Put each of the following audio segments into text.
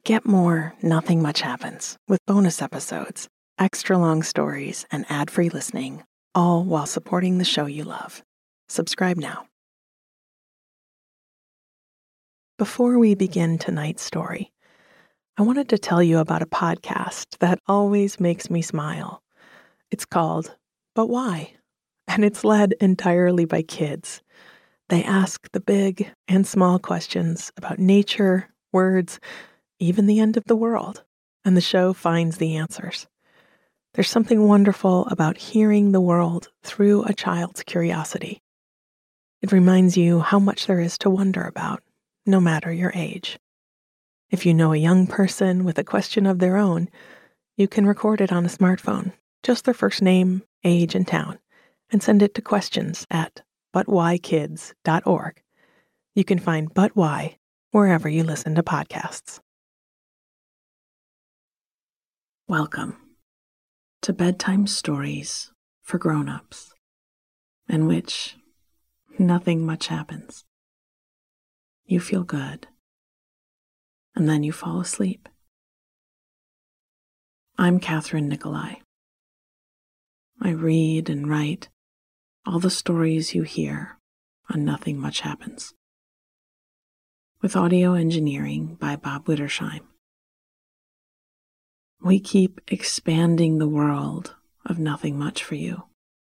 Get more Nothing Much Happens with bonus episodes, extra long stories, and ad-free listening, all while supporting the show you love. Subscribe now. Before we begin tonight's story, I wanted to tell you about a podcast that always makes me smile. It's called But Why? And it's led entirely by kids. They ask the big and small questions about nature, words, even the end of the world, and the show finds the answers. There's something wonderful about hearing the world through a child's curiosity. It reminds you how much there is to wonder about, no matter your age. If you know a young person with a question of their own, you can record it on a smartphone, just their first name, age, and town, and send it to questions@butwhykids.org. You can find But Why wherever you listen to podcasts. Welcome to Bedtime Stories for Grown-Ups, in which nothing much happens. You feel good, and then you fall asleep. I'm Catherine Nicolai. I read and write all the stories you hear on Nothing Much Happens, with audio engineering by Bob Wittersheim. We keep expanding the world of Nothing Much for you.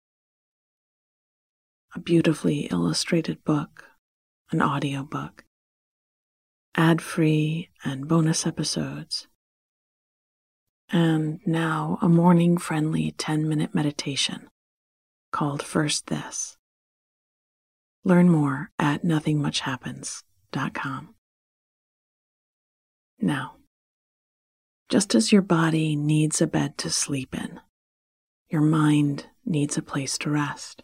A beautifully illustrated book, an audiobook, ad-free and bonus episodes, and now a morning-friendly 10-minute meditation called First This. Learn more at nothingmuchhappens.com. Now, just as your body needs a bed to sleep in, your mind needs a place to rest.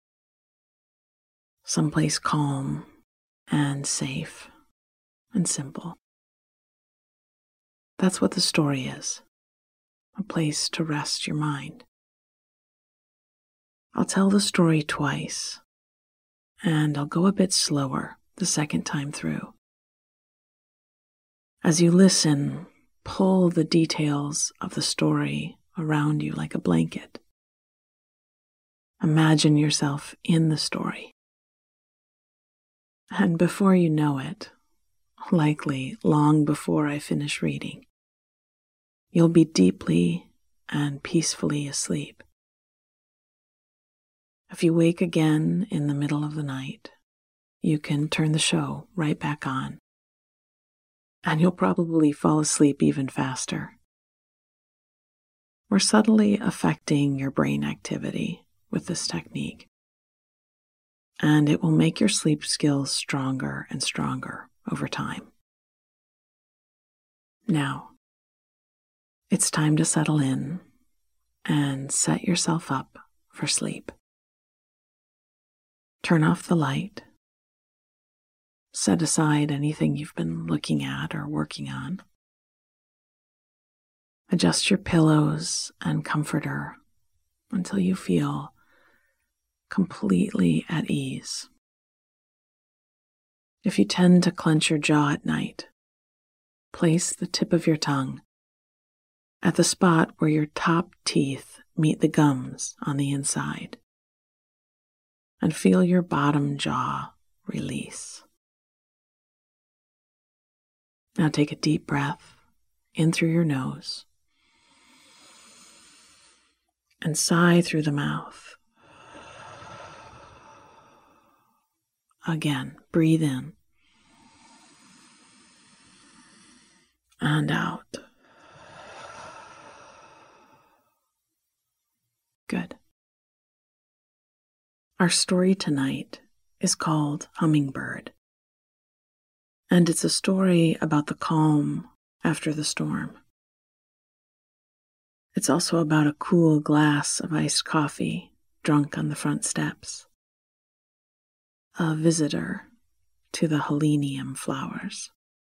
Someplace calm and safe and simple. That's what the story is, a place to rest your mind. I'll tell the story twice, and I'll go a bit slower the second time through. As you listen, pull the details of the story around you like a blanket. Imagine yourself in the story. And before you know it, likely long before I finish reading, you'll be deeply and peacefully asleep. If you wake again in the middle of the night, you can turn the show right back on, and you'll probably fall asleep even faster. We're subtly affecting your brain activity with this technique, and it will make your sleep skills stronger and stronger over time. Now, it's time to settle in and set yourself up for sleep. Turn off the light. Set aside anything you've been looking at or working on. Adjust your pillows and comforter until you feel completely at ease. If you tend to clench your jaw at night, place the tip of your tongue at the spot where your top teeth meet the gums on the inside, and feel your bottom jaw release. Now take a deep breath in through your nose and sigh through the mouth. Again, breathe in and out. Good. Our story tonight is called Hummingbird, and it's a story about the calm after the storm. It's also about a cool glass of iced coffee drunk on the front steps, a visitor to the helenium flowers,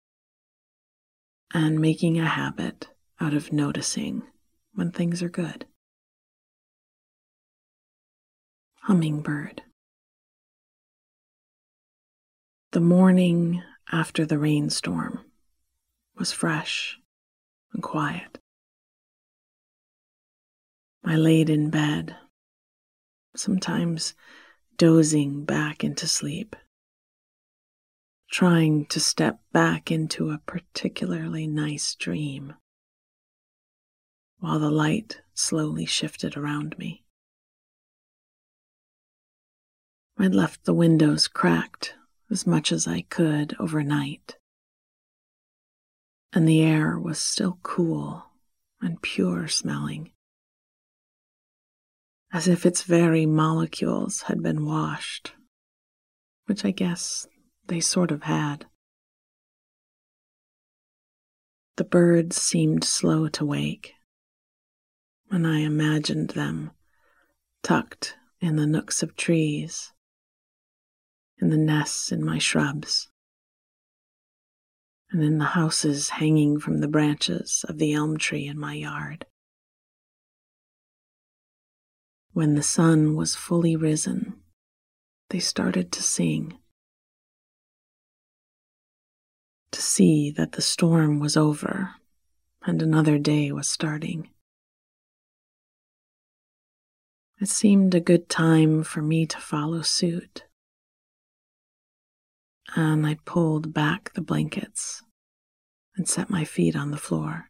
and making a habit out of noticing when things are good. Hummingbird. The morning after the rainstorm was fresh and quiet. I laid in bed, sometimes dozing back into sleep, trying to step back into a particularly nice dream, while the light slowly shifted around me. I'd left the windows cracked as much as I could overnight, and the air was still cool and pure smelling, as if its very molecules had been washed, which I guess they sort of had. The birds seemed slow to wake, and I imagined them tucked in the nooks of trees, in the nests in my shrubs, and in the houses hanging from the branches of the elm tree in my yard. When the sun was fully risen, they started to sing, to see that the storm was over and another day was starting. It seemed a good time for me to follow suit, and I pulled back the blankets and set my feet on the floor.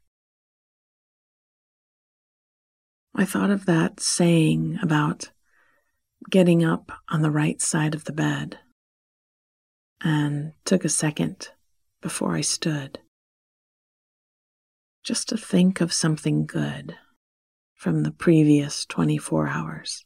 I thought of that saying about getting up on the right side of the bed, and took a second before I stood, just to think of something good from the previous 24 hours.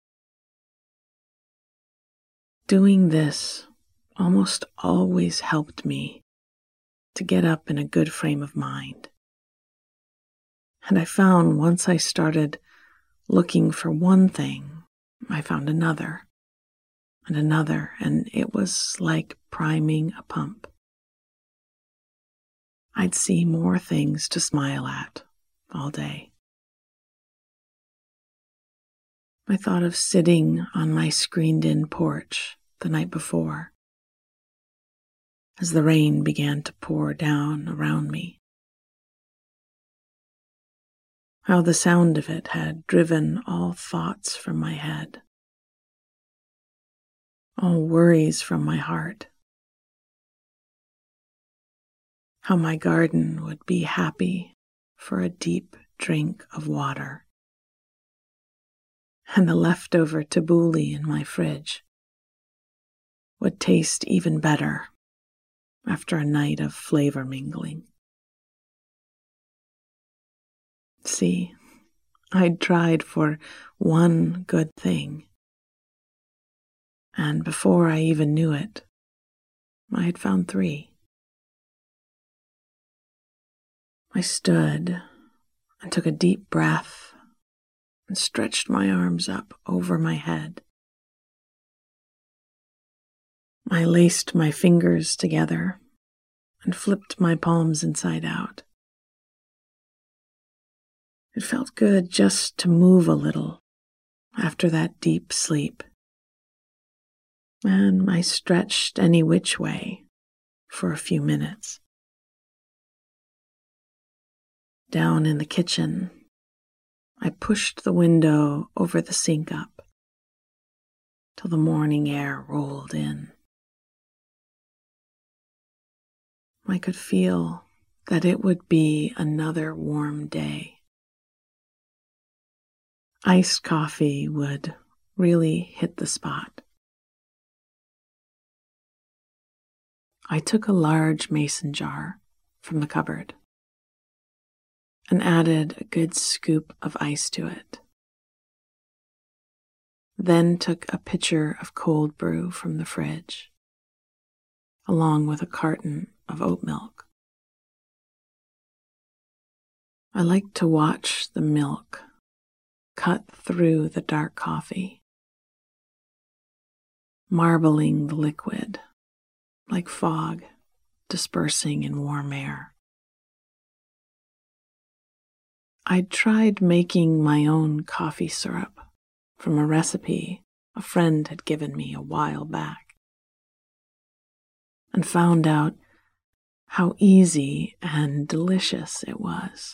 Doing this almost always helped me to get up in a good frame of mind. And I found once I started looking for one thing, I found another and another, and it was like priming a pump. I'd see more things to smile at all day. I thought of sitting on my screened-in porch the night before, as the rain began to pour down around me. How the sound of it had driven all thoughts from my head, all worries from my heart. How my garden would be happy for a deep drink of water, and the leftover tabbouleh in my fridge would taste even better after a night of flavor mingling. See, I'd tried for one good thing, and before I even knew it, I had found 3. I stood and took a deep breath and stretched my arms up over my head. I laced my fingers together and flipped my palms inside out. It felt good just to move a little after that deep sleep, and I stretched any which way for a few minutes. Down in the kitchen, I pushed the window over the sink up till the morning air rolled in. I could feel that it would be another warm day. Iced coffee would really hit the spot. I took a large mason jar from the cupboard and added a good scoop of ice to it. Then took a pitcher of cold brew from the fridge, along with a carton of oat milk. I liked to watch the milk cut through the dark coffee, marbling the liquid like fog dispersing in warm air. I'd tried making my own coffee syrup from a recipe a friend had given me a while back, and found out how easy and delicious it was.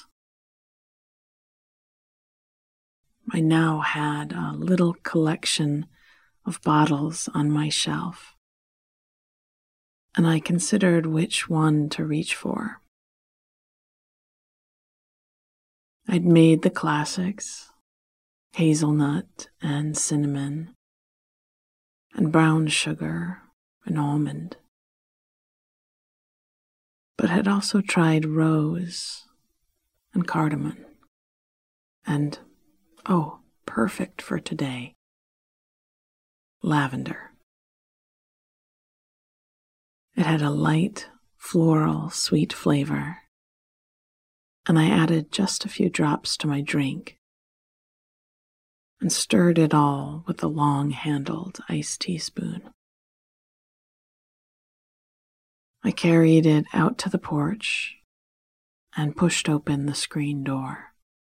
I now had a little collection of bottles on my shelf, and I considered which one to reach for. I'd made the classics, hazelnut and cinnamon, and brown sugar and almond, but had also tried rose and cardamom, and, oh, perfect for today, lavender. It had a light, floral, sweet flavor, and I added just a few drops to my drink and stirred it all with a long-handled ice teaspoon. I carried it out to the porch and pushed open the screen door.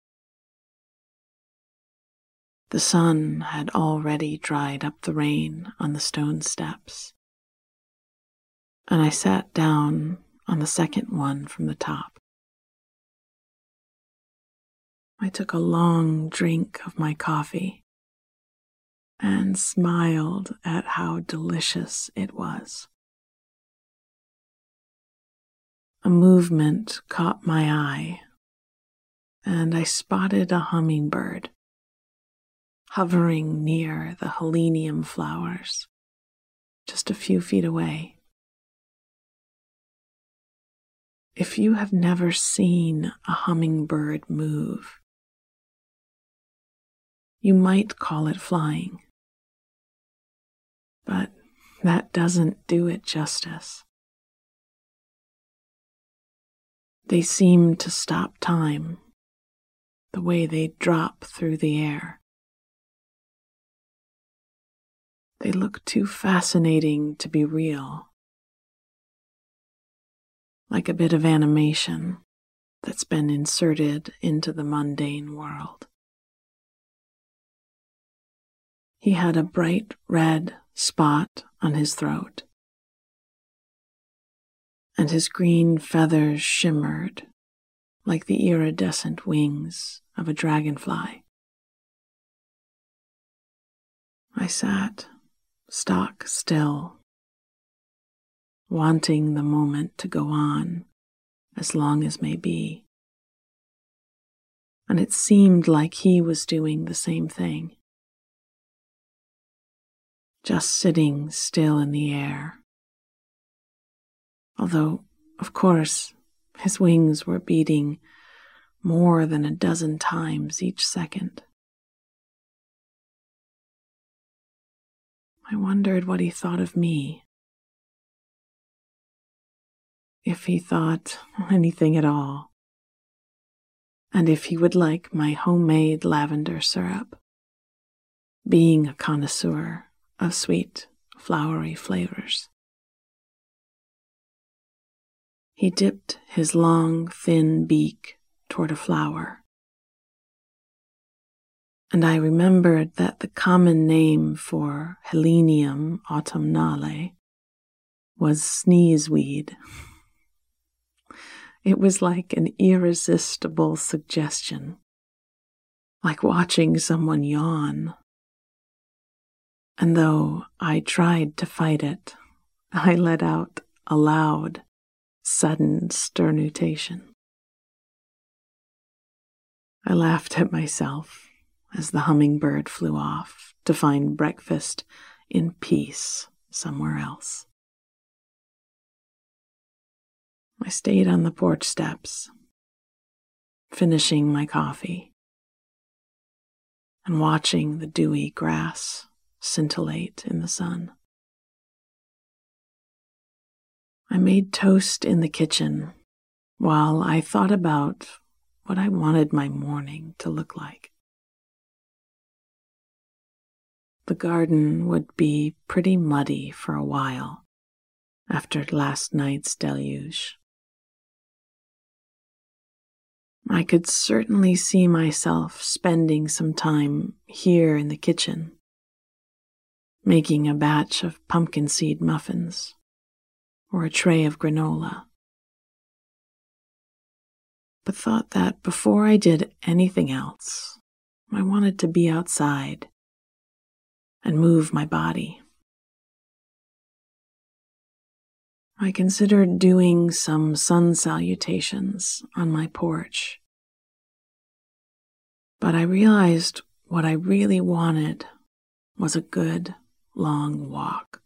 The sun had already dried up the rain on the stone steps, and I sat down on the second one from the top. I took a long drink of my coffee and smiled at how delicious it was. A movement caught my eye, and I spotted a hummingbird hovering near the helenium flowers, just a few feet away. If you have never seen a hummingbird move, you might call it flying, but that doesn't do it justice. They seem to stop time, the way they drop through the air. They look too fascinating to be real, like a bit of animation that's been inserted into the mundane world. He had a bright red spot on his throat, and his green feathers shimmered like the iridescent wings of a dragonfly. I sat stock still, wanting the moment to go on as long as may be, and it seemed like he was doing the same thing, just sitting still in the air. Although, of course, his wings were beating more than a dozen times each second. I wondered what he thought of me, if he thought anything at all, and if he would like my homemade lavender syrup, being a connoisseur of sweet, flowery flavors. He dipped his long, thin beak toward a flower, and I remembered that the common name for Helenium autumnale was sneezeweed. It was like an irresistible suggestion, like watching someone yawn. And though I tried to fight it, I let out a loud, sudden sternutation. I laughed at myself as the hummingbird flew off to find breakfast in peace somewhere else. I stayed on the porch steps, finishing my coffee and watching the dewy grass scintillate in the sun. I made toast in the kitchen while I thought about what I wanted my morning to look like. The garden would be pretty muddy for a while after last night's deluge. I could certainly see myself spending some time here in the kitchen, making a batch of pumpkin seed muffins or a tray of granola but thought that before I did anything else, I wanted to be outside and move my body. I considered doing some sun salutations on my porch, but I realized what I really wanted was a good, long walk.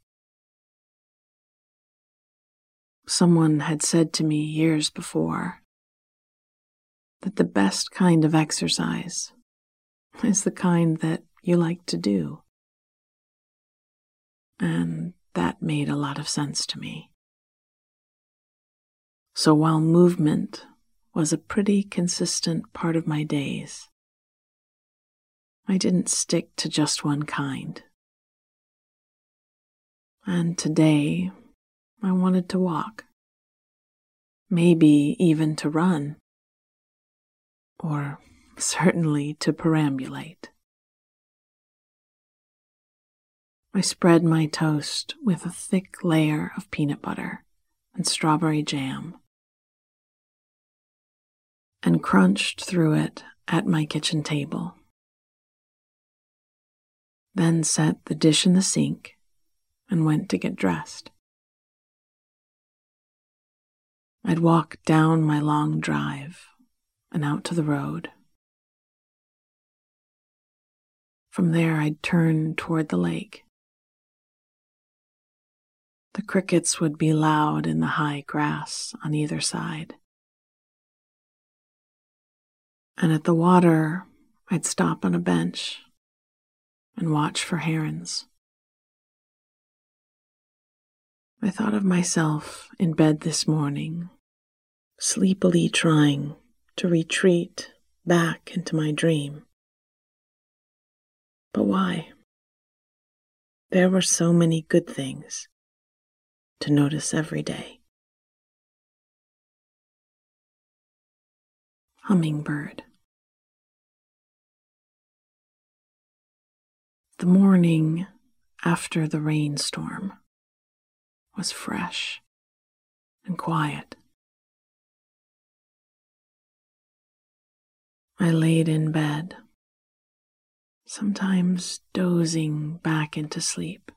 Someone had said to me years before that the best kind of exercise is the kind that you like to do. And that made a lot of sense to me. So while movement was a pretty consistent part of my days, I didn't stick to just one kind. And today, I wanted to walk. Maybe even to run. Or certainly to perambulate. I spread my toast with a thick layer of peanut butter and strawberry jam, and crunched through it at my kitchen table. Then set the dish in the sink and went to get dressed. I'd walk down my long drive and out to the road. From there, I'd turn toward the lake. The crickets would be loud in the high grass on either side. And at the water, I'd stop on a bench and watch for herons. I thought of myself in bed this morning, sleepily trying to retreat back into my dream. But why? There were so many good things to notice every day. Hummingbird. The morning after the rainstorm was fresh and quiet. I laid in bed, sometimes dozing back into sleep,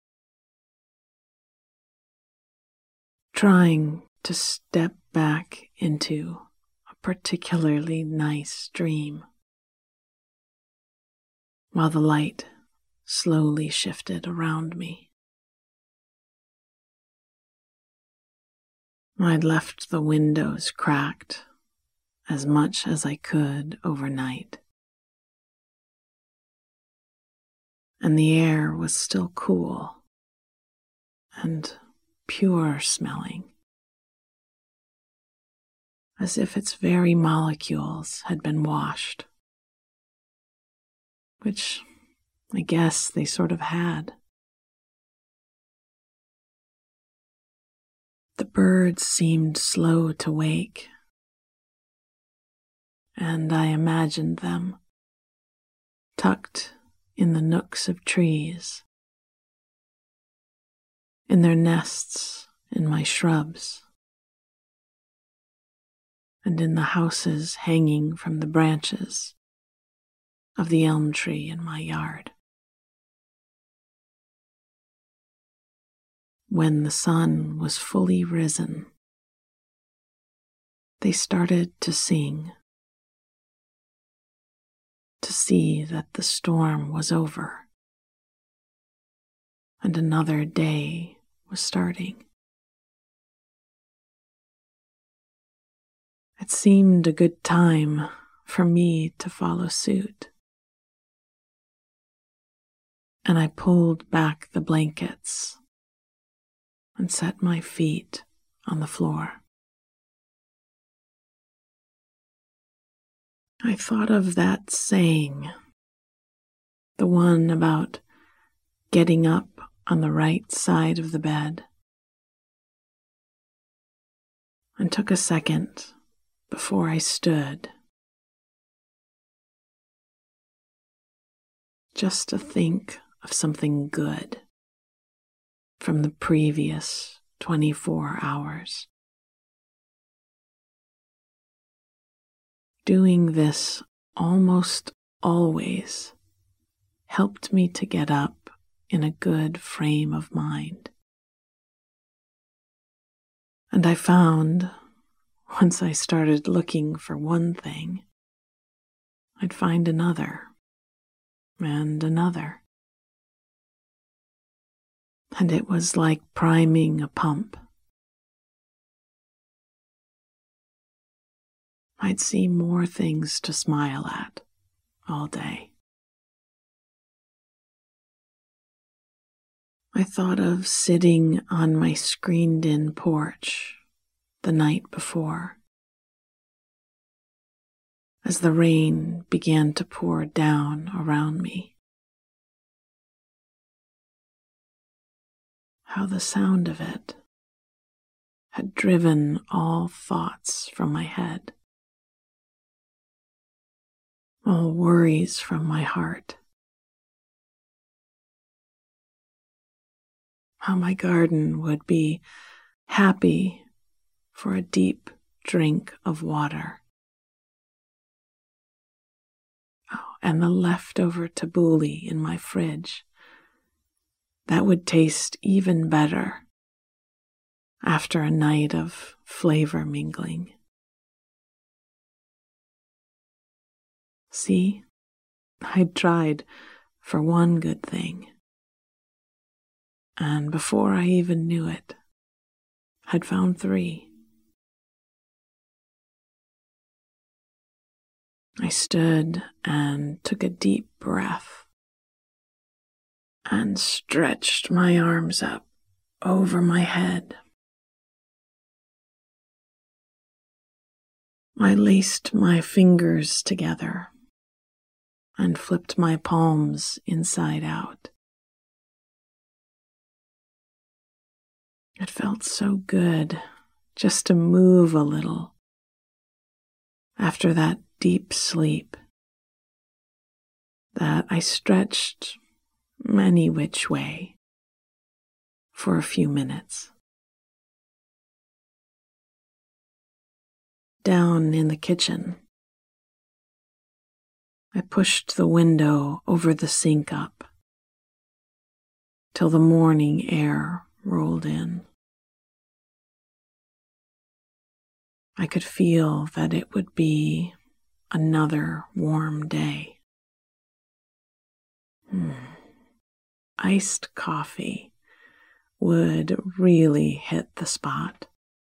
trying to step back into a particularly nice dream, while the light slowly shifted around me. I'd left the windows cracked as much as I could overnight, and the air was still cool and pure smelling, as if its very molecules had been washed, which I guess they sort of had. The birds seemed slow to wake, and I imagined them tucked in the nooks of trees, in their nests in my shrubs, and in the houses hanging from the branches of the elm tree in my yard. When the sun was fully risen, they started to sing, to see that the storm was over and another day was starting. It seemed a good time for me to follow suit, and I pulled back the blankets and set my feet on the floor. I thought of that saying, the one about getting up on the right side of the bed, and took a second before I stood, just to think of something good from the previous 24 hours. Doing this almost always helped me to get up in a good frame of mind. And I found, once I started looking for one thing, I'd find another and another. And it was like priming a pump. I'd see more things to smile at all day. I thought of sitting on my screened-in porch the night before, as the rain began to pour down around me. How the sound of it had driven all thoughts from my head, all worries from my heart. How my garden would be happy for a deep drink of water. Oh, and the leftover tabbouleh in my fridge. That would taste even better after a night of flavor mingling. See, I'd tried for one good thing, and before I even knew it, I'd found 3. I stood and took a deep breath and stretched my arms up over my head. I laced my fingers together and flipped my palms inside out. It felt so good just to move a little after that deep sleep that I stretched any which way for a few minutes. Down in the kitchen, I pushed the window over the sink up till the morning air rolled in. I could feel that it would be another warm day. Iced coffee would really hit the spot.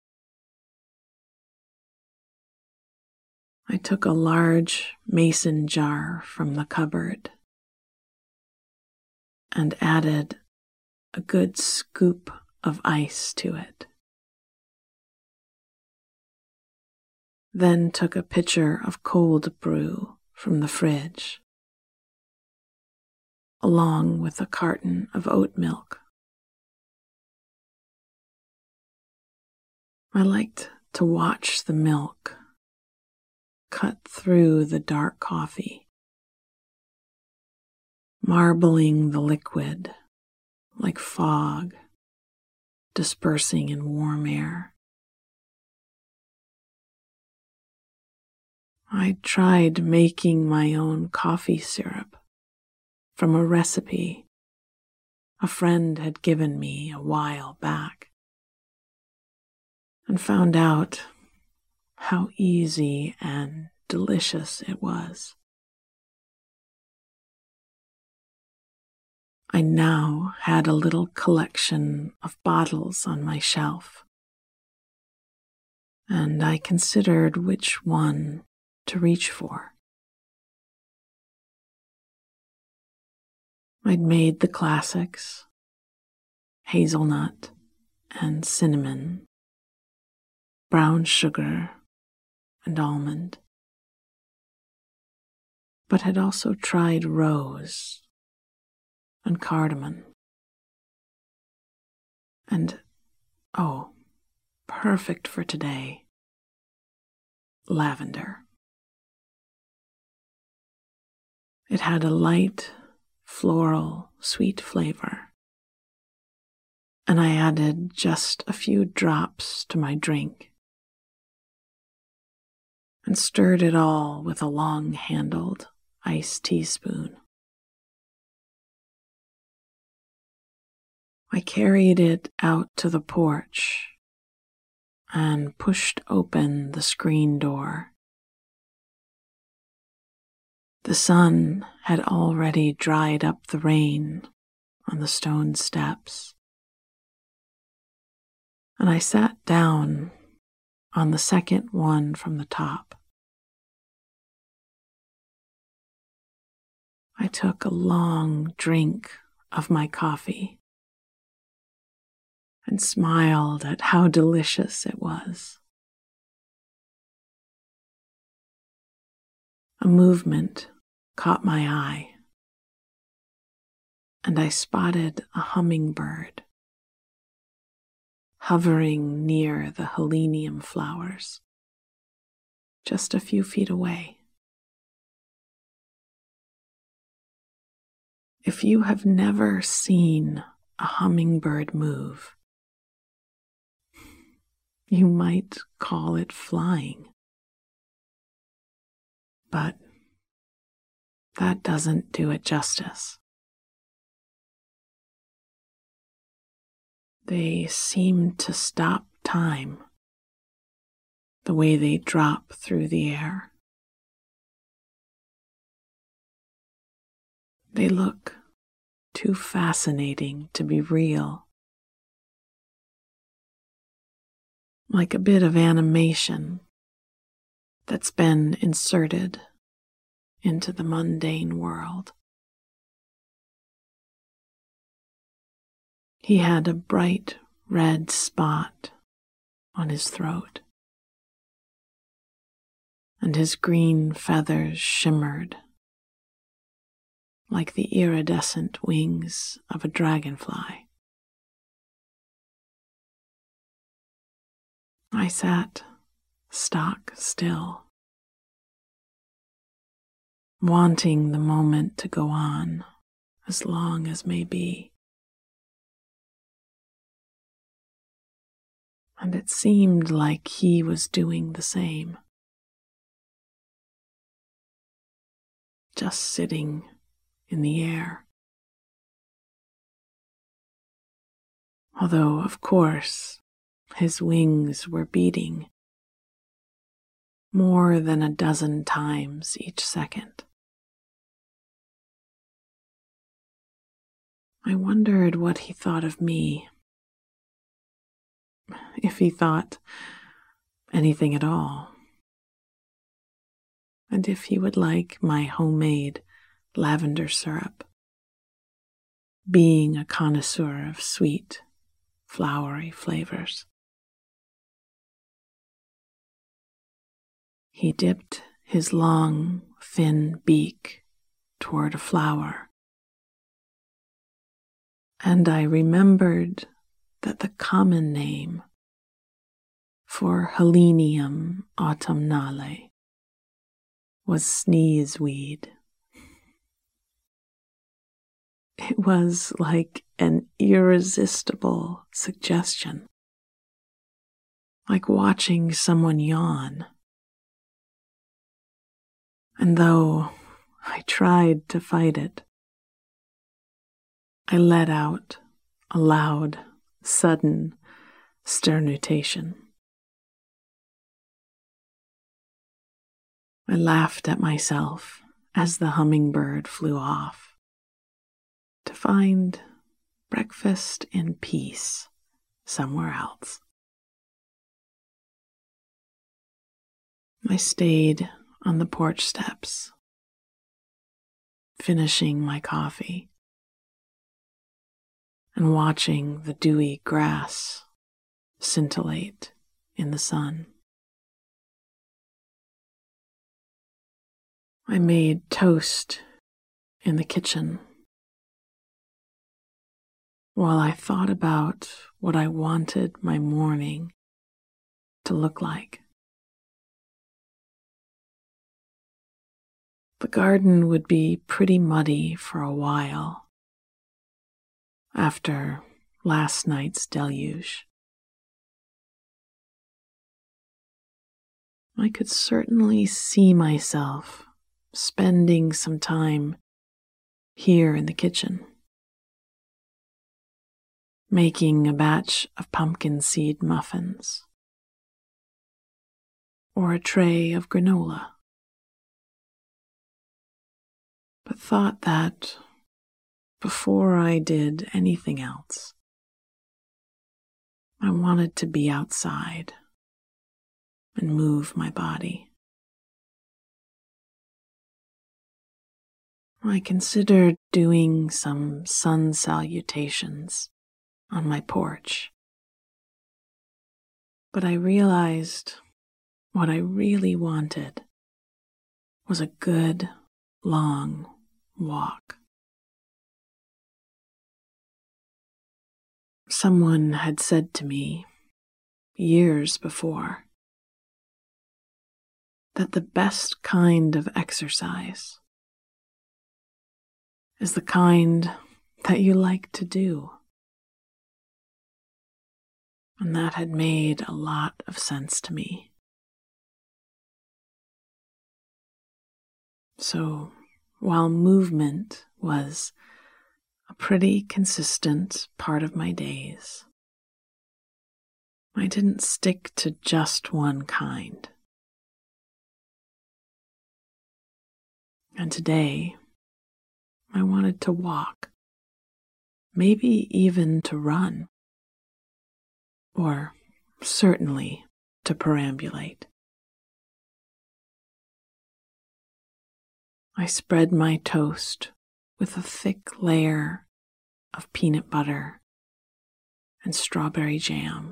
I took a large mason jar from the cupboard and added a good scoop of ice to it. Then took a pitcher of cold brew from the fridge, along with a carton of oat milk. I liked to watch the milk cut through the dark coffee, marbling the liquid like fog dispersing in warm air. I tried making my own coffee syrup from a recipe a friend had given me a while back, and found out how easy and delicious it was. I now had a little collection of bottles on my shelf, and I considered which one to reach for. I'd made the classics, hazelnut and cinnamon, brown sugar and almond, but had also tried rose and cardamom, and, oh, perfect for today, lavender. It had a light, floral, sweet flavor, and I added just a few drops to my drink and stirred it all with a long-handled ice teaspoon. I carried it out to the porch and pushed open the screen door. The sun had already dried up the rain on the stone steps, and I sat down on the second one from the top. I took a long drink of my coffee and smiled at how delicious it was. A movement caught my eye, and I spotted a hummingbird hovering near the helenium flowers, just a few feet away. If you have never seen a hummingbird move, you might call it flying. But that doesn't do it justice. They seem to stop time the way they drop through the air. They look too fascinating to be real, like a bit of animation that's been inserted into the mundane world. He had a bright red spot on his throat, and his green feathers shimmered like the iridescent wings of a dragonfly. I sat stock still, wanting the moment to go on as long as may be. And it seemed like he was doing the same, just sitting in the air. Although, of course, his wings were beating more than a dozen times each second. I wondered what he thought of me, if he thought anything at all, and if he would like my homemade lavender syrup, being a connoisseur of sweet, flowery flavors. He dipped his long, thin beak toward a flower, and I remembered that the common name for Helenium autumnale was sneezeweed. It was like an irresistible suggestion, like watching someone yawn. And though I tried to fight it, I let out a loud, sudden sternutation. I laughed at myself as the hummingbird flew off to find breakfast in peace somewhere else. I stayed on the porch steps, finishing my coffee and watching the dewy grass scintillate in the sun. I made toast in the kitchen while I thought about what I wanted my morning to look like. The garden would be pretty muddy for a while after last night's deluge. I could certainly see myself spending some time here in the kitchen, making a batch of pumpkin seed muffins or a tray of granola, but thought that before I did anything else, I wanted to be outside and move my body. I considered doing some sun salutations on my porch, but I realized what I really wanted was a good, long walk. Someone had said to me years before that the best kind of exercise is the kind that you like to do. And that had made a lot of sense to me. So, while movement was a pretty consistent part of my days, I didn't stick to just one kind. And today, I wanted to walk, maybe even to run, or certainly to perambulate. I spread my toast with a thick layer of peanut butter and strawberry jam,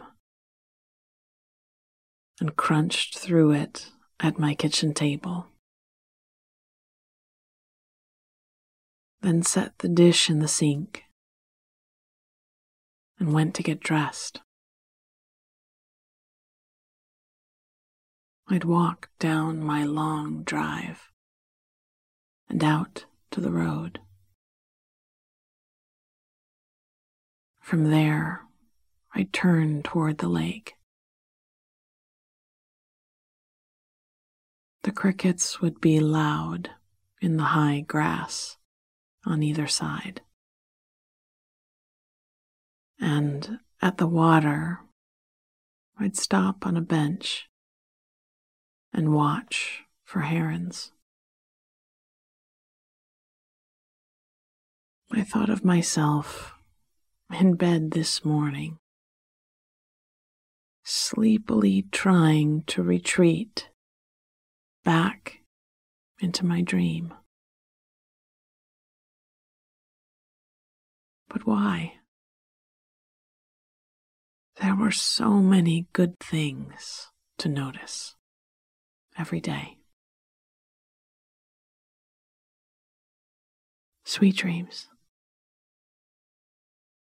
and crunched through it at my kitchen table. Then set the dish in the sink and went to get dressed. I'd walk down my long drive and out to the road. From there, I'd turn toward the lake. The crickets would be loud in the high grass on either side. And at the water, I'd stop on a bench and watch for herons. I thought of myself in bed this morning, sleepily trying to retreat back into my dream. But why? There were so many good things to notice every day. Sweet dreams.